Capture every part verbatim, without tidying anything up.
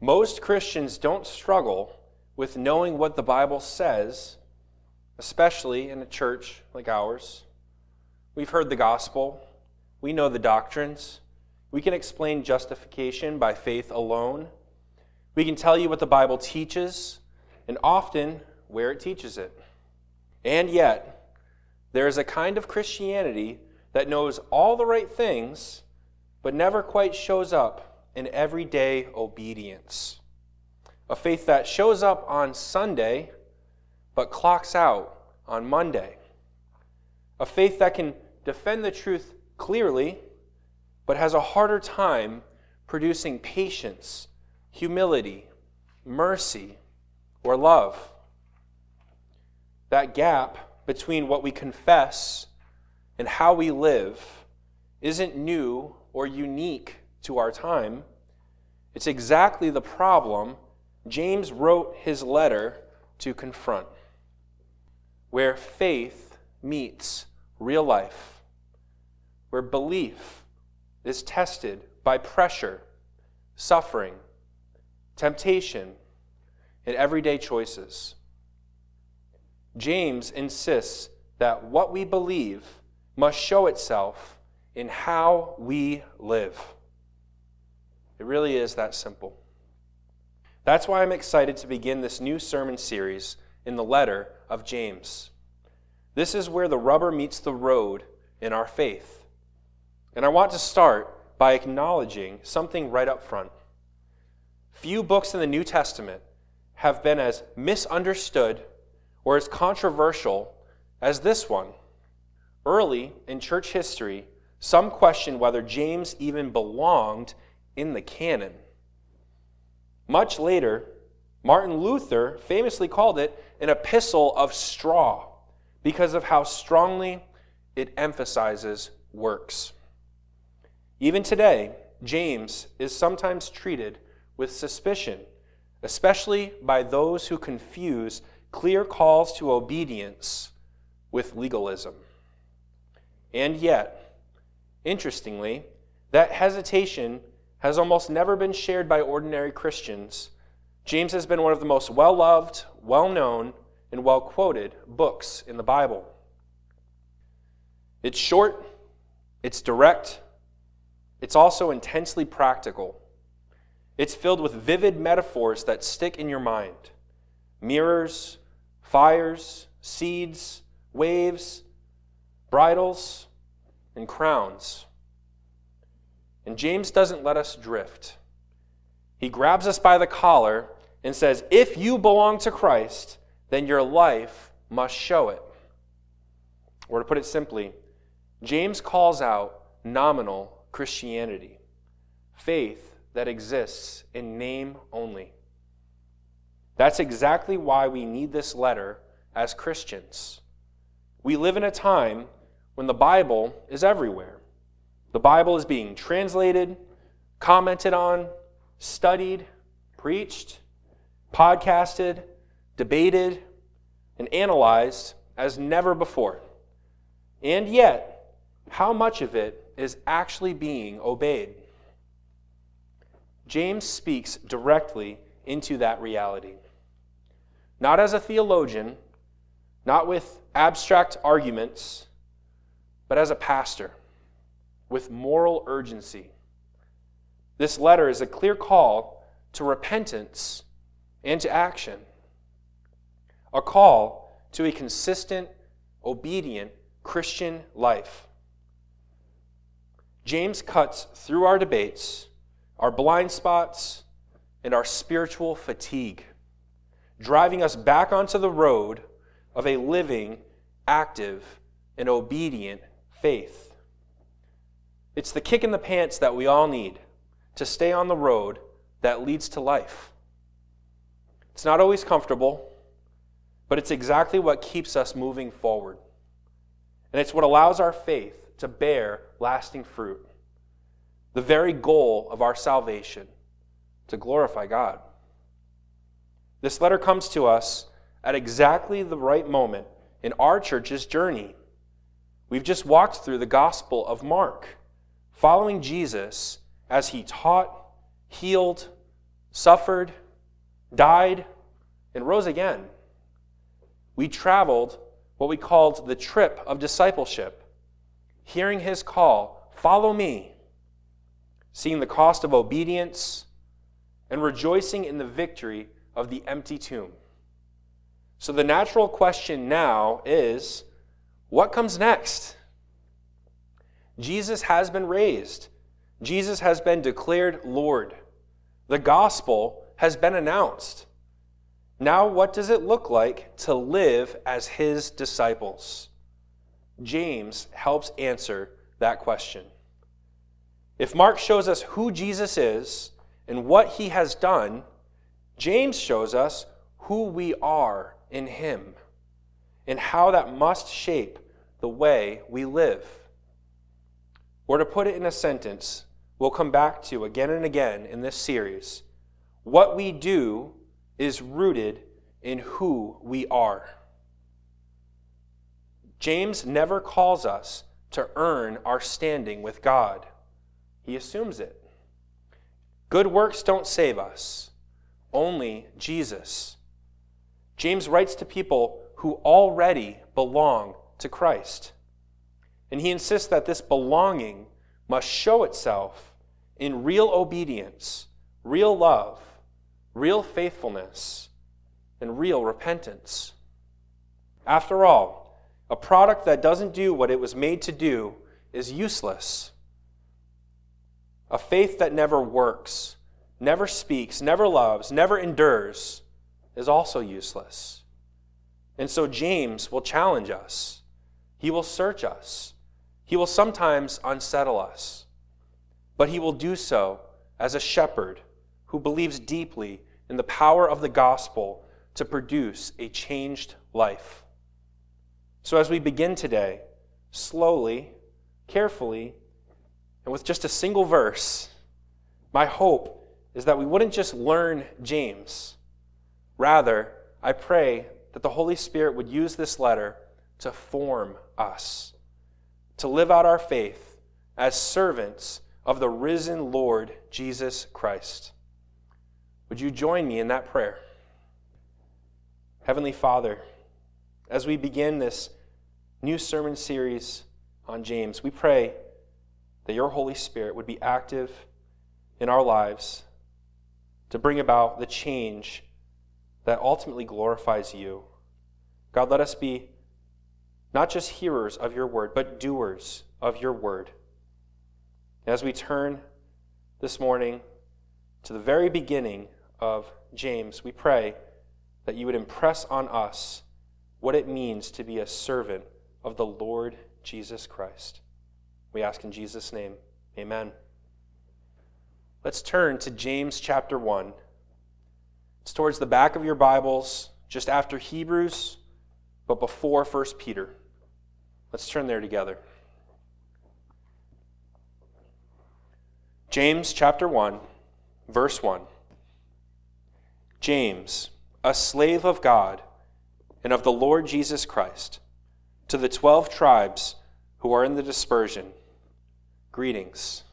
Most Christians don't struggle with knowing what the Bible says, especially in a church like ours. We've heard the gospel. We know the doctrines. We can explain justification by faith alone. We can tell you what the Bible teaches, and often where it teaches it. And yet, there is a kind of Christianity that knows all the right things, but never quite shows up in everyday obedience. A faith that shows up on Sunday, but clocks out on Monday. A faith that can defend the truth clearly, but has a harder time producing patience, humility, mercy, or love. That gap between what we confess and how we live isn't new or unique to our time. It's exactly the problem James wrote his letter to confront, where faith meets real life, where belief is tested by pressure, suffering, temptation, and everyday choices. James insists that what we believe must show itself in how we live. It really is that simple. That's why I'm excited to begin this new sermon series in the letter of James. This is where the rubber meets the road in our faith. And I want to start by acknowledging something right up front. Few books in the New Testament have been as misunderstood or as controversial as this one. Early in church history, some questioned whether James even belonged in the canon. Much later, Martin Luther famously called it an epistle of straw because of how strongly it emphasizes works. Even today, James is sometimes treated with suspicion, especially by those who confuse clear calls to obedience with legalism. And yet, interestingly, that hesitation has almost never been shared by ordinary Christians. James has been one of the most well-loved, well-known, and well-quoted books in the Bible. It's short, it's direct, it's also intensely practical. It's filled with vivid metaphors that stick in your mind. Mirrors, fires, seeds, waves, bridles, and crowns. And James doesn't let us drift. He grabs us by the collar and says, if you belong to Christ, then your life must show it. Or to put it simply, James calls out nominal Christianity, faith that exists in name only. That's exactly why we need this letter as Christians. We live in a time when the Bible is everywhere. The Bible is being translated, commented on, studied, preached, podcasted, debated, and analyzed as never before. And yet, how much of it is actually being obeyed? James speaks directly into that reality. Not as a theologian, not with abstract arguments, but as a pastor, with moral urgency. This letter is a clear call to repentance and to action. A call to a consistent, obedient Christian life. James cuts through our debates, our blind spots, and our spiritual fatigue, driving us back onto the road of a living, active, and obedient faith. It's the kick in the pants that we all need to stay on the road that leads to life. It's not always comfortable, but it's exactly what keeps us moving forward. And it's what allows our faith to bear lasting fruit. The very goal of our salvation, to glorify God. This letter comes to us at exactly the right moment in our church's journey. We've just walked through the Gospel of Mark, following Jesus as he taught, healed, suffered, died, and rose again. We traveled what we called the trip of discipleship, hearing his call, follow me, seeing the cost of obedience, and rejoicing in the victory of the empty tomb. So the natural question now is, what comes next? Jesus has been raised. Jesus has been declared Lord. The gospel has been announced. Now, what does it look like to live as his disciples? James helps answer that question. If Mark shows us who Jesus is and what he has done, James shows us who we are in him and how that must shape the way we live. Or to put it in a sentence we'll come back to again and again in this series, what we do is rooted in who we are. James never calls us to earn our standing with God. He assumes it. Good works don't save us, only Jesus. James writes to people who already belong to Christ. And he insists that this belonging must show itself in real obedience, real love, real faithfulness, and real repentance. After all, a product that doesn't do what it was made to do is useless. A faith that never works, never speaks, never loves, never endures is also useless. And so James will challenge us. He will search us. He will sometimes unsettle us. But he will do so as a shepherd who believes deeply in the power of the gospel to produce a changed life. So as we begin today, slowly, carefully, and with just a single verse, my hope is that we wouldn't just learn James. Rather, I pray that the Holy Spirit would use this letter to form us, to live out our faith as servants of the risen Lord Jesus Christ. Would you join me in that prayer? Heavenly Father, as we begin this new sermon series on James, we pray that your Holy Spirit would be active in our lives to bring about the change that ultimately glorifies you. God, let us be not just hearers of your word, but doers of your word. As we turn this morning to the very beginning of James, we pray that you would impress on us what it means to be a servant of the Lord Jesus Christ. We ask in Jesus' name, amen. Let's turn to James chapter one. It's towards the back of your Bibles, just after Hebrews, but before First Peter. Let's turn there together. James chapter one, verse one. James, a slave of God and of the Lord Jesus Christ, to the twelve tribes who are in the dispersion, greetings.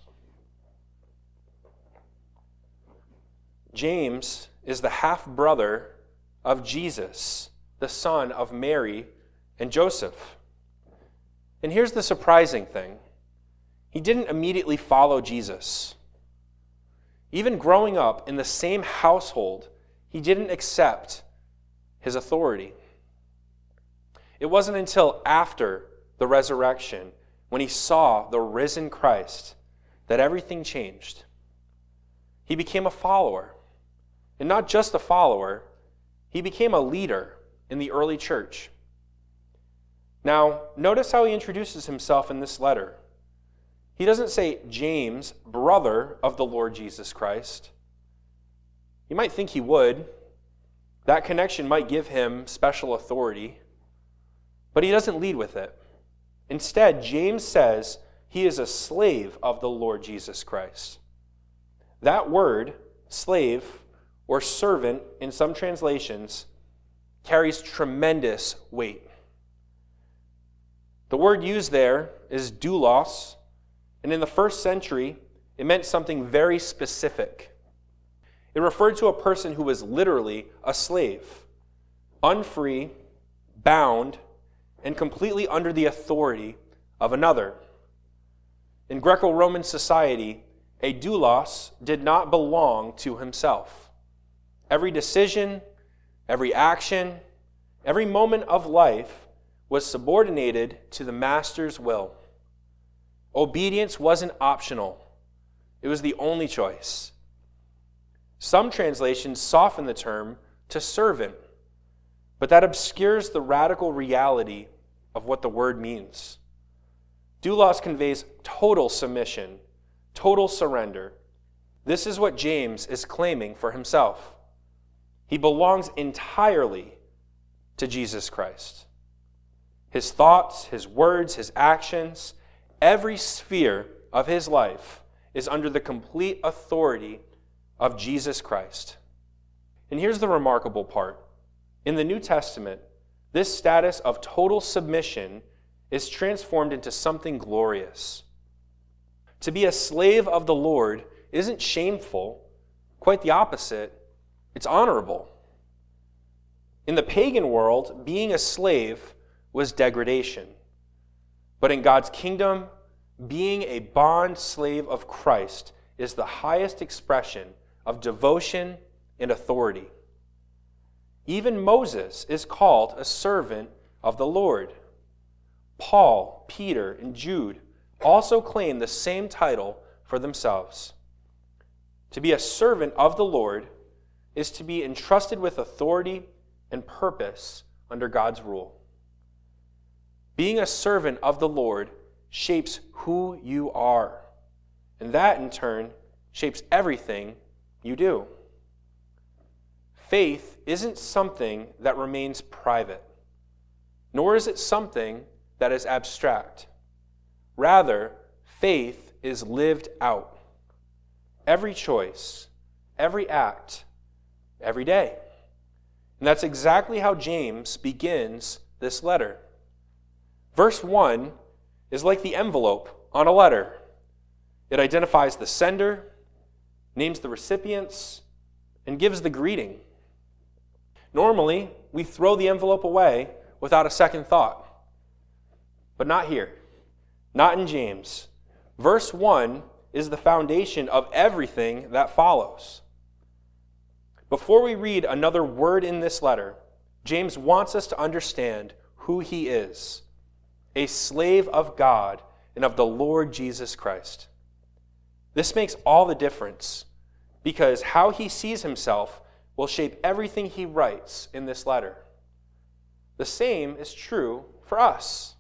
James is the half-brother of Jesus, the son of Mary and Joseph. And here's the surprising thing. He didn't immediately follow Jesus. Even growing up in the same household, he didn't accept his authority. It wasn't until after the resurrection, when he saw the risen Christ, that everything changed. He became a follower. And not just a follower, he became a leader in the early church. Now, notice how he introduces himself in this letter. He doesn't say, James, brother of the Lord Jesus Christ. You might think he would. That connection might give him special authority. But he doesn't lead with it. Instead, James says he is a slave of the Lord Jesus Christ. That word, slave, or servant in some translations, carries tremendous weight. The word used there is doulos, and in the first century, it meant something very specific. It referred to a person who was literally a slave, unfree, bound, and completely under the authority of another. In Greco-Roman society, a doulos did not belong to himself. Every decision, every action, every moment of life was subordinated to the master's will. Obedience wasn't optional. It was the only choice. Some translations soften the term to servant, but that obscures the radical reality of what the word means. Doulos conveys total submission, total surrender. This is what James is claiming for himself. He belongs entirely to Jesus Christ. His thoughts, his words, his actions, every sphere of his life is under the complete authority of Jesus Christ. And here's the remarkable part. In the New Testament, this status of total submission is transformed into something glorious. To be a slave of the Lord isn't shameful, quite the opposite, it's honorable. In the pagan world, being a slave was degradation. But in God's kingdom, being a bond slave of Christ is the highest expression of devotion and authority. Even Moses is called a servant of the Lord. Paul, Peter, and Jude also claim the same title for themselves. To be a servant of the Lord is to be entrusted with authority and purpose under God's rule. Being a servant of the Lord shapes who you are, and that in turn shapes everything you do. Faith isn't something that remains private, nor is it something that is abstract. Rather, faith is lived out. Every choice, every act, every day. And that's exactly how James begins this letter. Verse one is like the envelope on a letter. It identifies the sender, names the recipients, and gives the greeting. Normally, we throw the envelope away without a second thought. But not here. Not in James. Verse one is the foundation of everything that follows. Before we read another word in this letter, James wants us to understand who he is, a slave of God and of the Lord Jesus Christ. This makes all the difference, because how he sees himself will shape everything he writes in this letter. The same is true for us.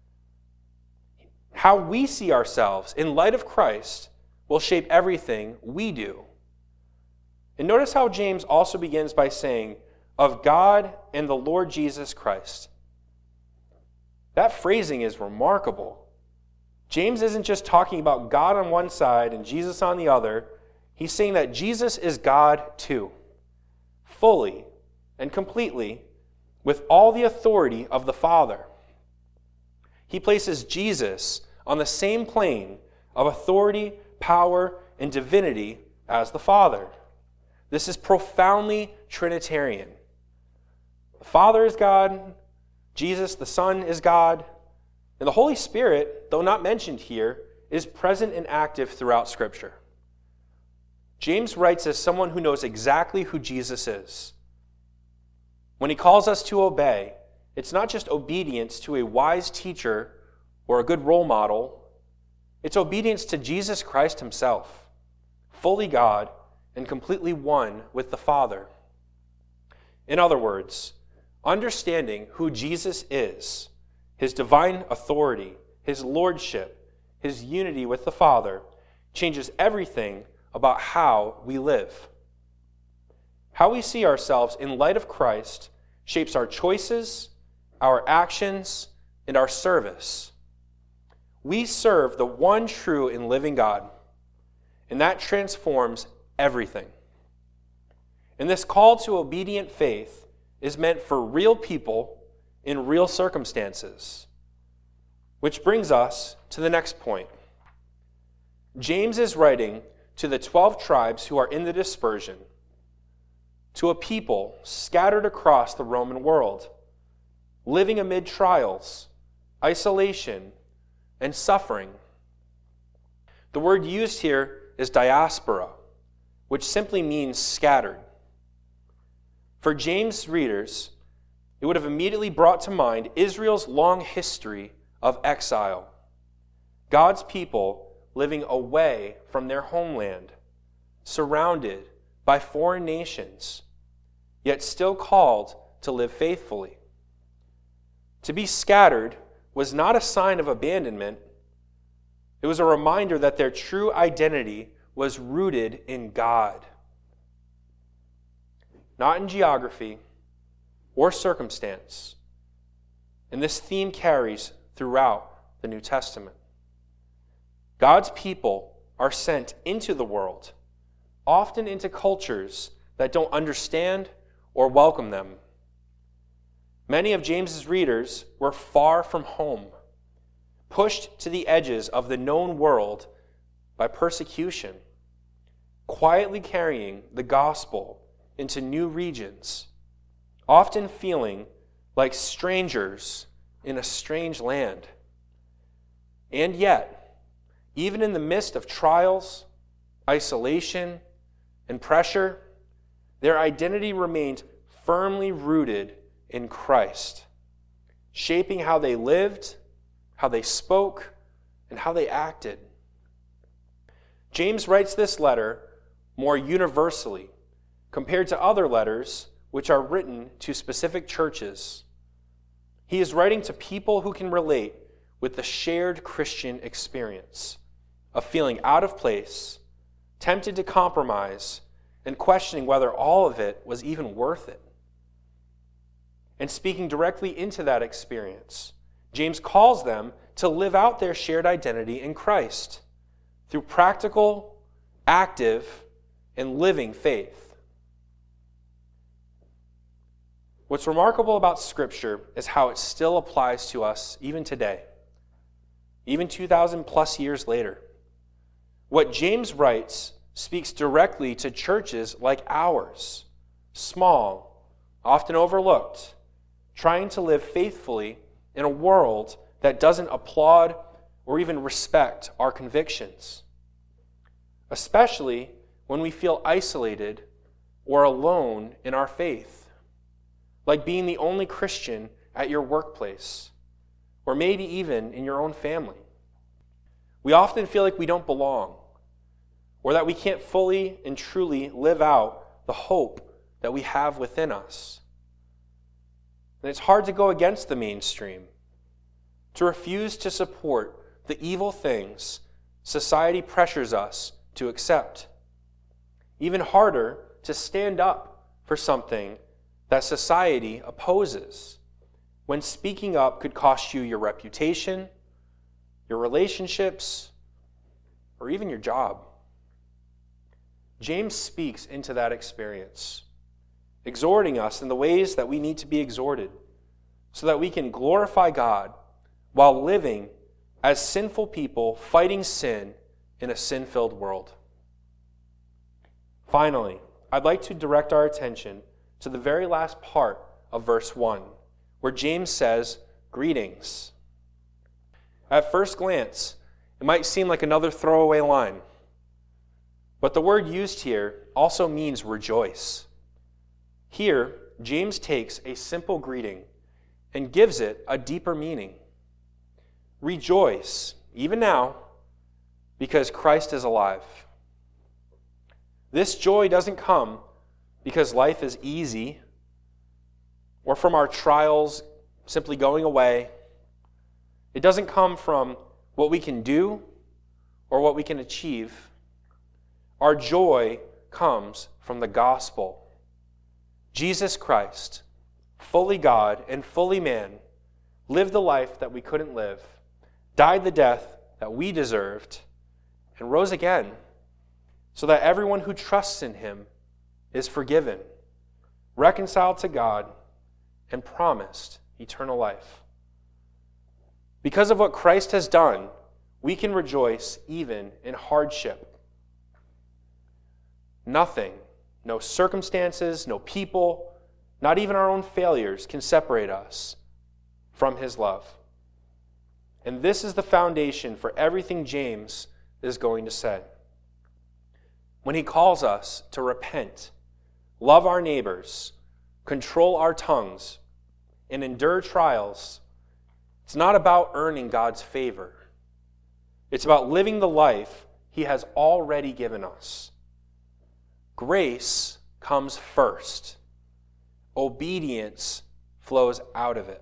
How we see ourselves in light of Christ will shape everything we do. And notice how James also begins by saying, of God and the Lord Jesus Christ. That phrasing is remarkable. James isn't just talking about God on one side and Jesus on the other. He's saying that Jesus is God too, fully and completely, with all the authority of the Father. He places Jesus on the same plane of authority, power, and divinity as the Father. This is profoundly Trinitarian. The Father is God, Jesus, the Son, is God, and the Holy Spirit, though not mentioned here, is present and active throughout Scripture. James writes as someone who knows exactly who Jesus is. When he calls us to obey, it's not just obedience to a wise teacher or a good role model. It's obedience to Jesus Christ himself, fully God and completely one with the Father. In other words, understanding who Jesus is, his divine authority, his lordship, his unity with the Father, changes everything about how we live. How we see ourselves in light of Christ shapes our choices, our actions, and our service. We serve the one true and living God, and that transforms everything. And this call to obedient faith is meant for real people in real circumstances. Which brings us to the next point. James is writing to the twelve tribes who are in the dispersion, to a people scattered across the Roman world, living amid trials, isolation, and suffering. The word used here is diaspora, which simply means scattered. For James' readers, it would have immediately brought to mind Israel's long history of exile, God's people living away from their homeland, surrounded by foreign nations, yet still called to live faithfully. To be scattered was not a sign of abandonment. It was a reminder that their true identity was rooted in God, not in geography or circumstance. And this theme carries throughout the New Testament. God's people are sent into the world, often into cultures that don't understand or welcome them. Many of James's readers were far from home, pushed to the edges of the known world by persecution, quietly carrying the gospel into new regions, often feeling like strangers in a strange land. And yet, even in the midst of trials, isolation, and pressure, their identity remained firmly rooted in Christ, shaping how they lived, how they spoke, and how they acted. James writes this letter more universally compared to other letters which are written to specific churches. He is writing to people who can relate with the shared Christian experience of feeling out of place, tempted to compromise, and questioning whether all of it was even worth it. And speaking directly into that experience, James calls them to live out their shared identity in Christ through practical, active, and living faith. What's remarkable about Scripture is how it still applies to us even today, even two thousand plus years later. What James writes speaks directly to churches like ours, small, often overlooked, trying to live faithfully in a world that doesn't applaud or even respect our convictions, especially when we feel isolated or alone in our faith, like being the only Christian at your workplace, or maybe even in your own family. We often feel like we don't belong, or that we can't fully and truly live out the hope that we have within us. And it's hard to go against the mainstream, to refuse to support the evil things society pressures us to accept. Even harder to stand up for something that society opposes, when speaking up could cost you your reputation, your relationships, or even your job. James speaks into that experience, exhorting us in the ways that we need to be exhorted, so that we can glorify God while living as sinful people fighting sin in a sin-filled world. Finally, I'd like to direct our attention to the very last part of verse one, where James says, "Greetings." At first glance, it might seem like another throwaway line, but the word used here also means rejoice. Here, James takes a simple greeting and gives it a deeper meaning. Rejoice, even now, because Christ is alive. This joy doesn't come because life is easy or from our trials simply going away. It doesn't come from what we can do or what we can achieve. Our joy comes from the gospel. Jesus Christ, fully God and fully man, lived the life that we couldn't live, died the death that we deserved, and rose again, so that everyone who trusts in him is forgiven, reconciled to God, and promised eternal life. Because of what Christ has done, we can rejoice even in hardship. Nothing, no circumstances, no people, not even our own failures can separate us from his love. And this is the foundation for everything James is going to say. When he calls us to repent, love our neighbors, control our tongues, and endure trials, it's not about earning God's favor. It's about living the life he has already given us. Grace comes first. Obedience flows out of it.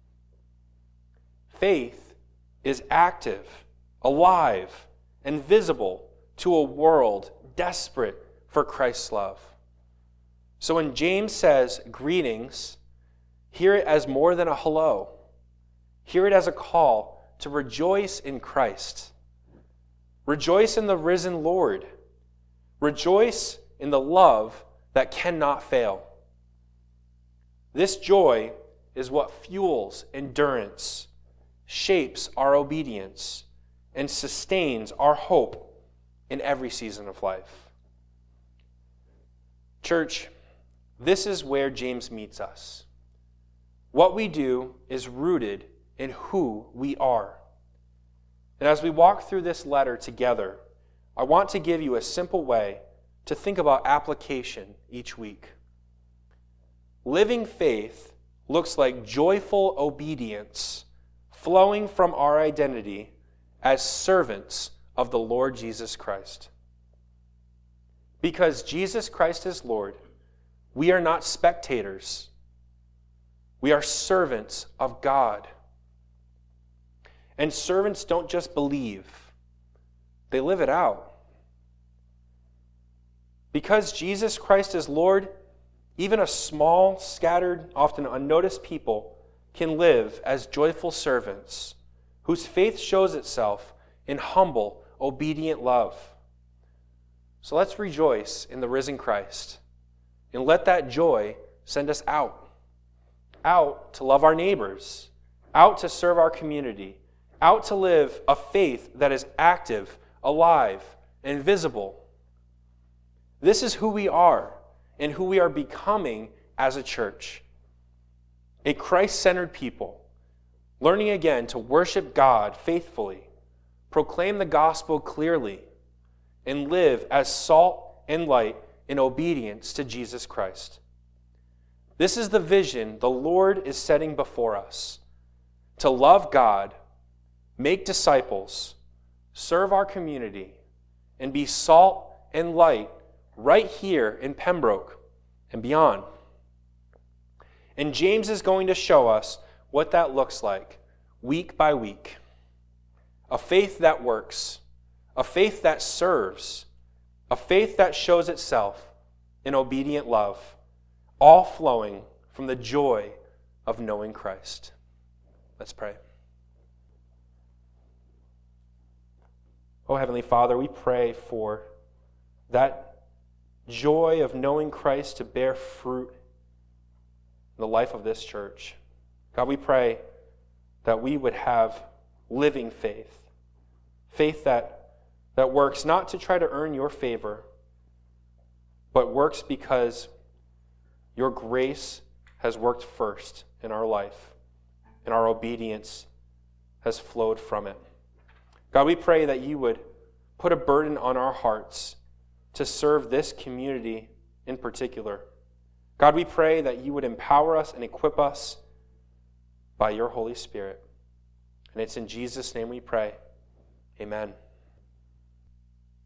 Faith is active, alive, and visible to a world desperate for Christ's love. So when James says greetings, hear it as more than a hello. Hear it as a call to rejoice in Christ. Rejoice in the risen Lord. Rejoice in the love that cannot fail. This joy is what fuels endurance, shapes our obedience, and sustains our hope in every season of life. Church, this is where James meets us. What we do is rooted in who we are. And as we walk through this letter together, I want to give you a simple way to think about application each week. Living faith looks like joyful obedience flowing from our identity as servants of the Lord Jesus Christ. Because Jesus Christ is Lord, we are not spectators. We are servants of God. And servants don't just believe, they live it out. Because Jesus Christ is Lord, even a small, scattered, often unnoticed people can live as joyful servants whose faith shows itself in humble, obedient love. So let's rejoice in the risen Christ and let that joy send us out. Out to love our neighbors, out to serve our community, out to live a faith that is active, alive, and visible. This is who we are and who we are becoming as a church. A Christ-centered people, learning again to worship God faithfully, proclaim the gospel clearly, and live as salt and light in obedience to Jesus Christ. This is the vision the Lord is setting before us: to love God, make disciples, serve our community, and be salt and light right here in Pembroke and beyond. And James is going to show us what that looks like week by week. A faith that works, a faith that serves, a faith that shows itself in obedient love, all flowing from the joy of knowing Christ. Let's pray. Oh, Heavenly Father, we pray for that joy of knowing Christ to bear fruit in the life of this church. God, we pray that we would have living faith, faith that, that works not to try to earn your favor, but works because your grace has worked first in our life, and our obedience has flowed from it. God, we pray that you would put a burden on our hearts to serve this community in particular. God, we pray that you would empower us and equip us by your Holy Spirit. And it's in Jesus' name we pray. Amen.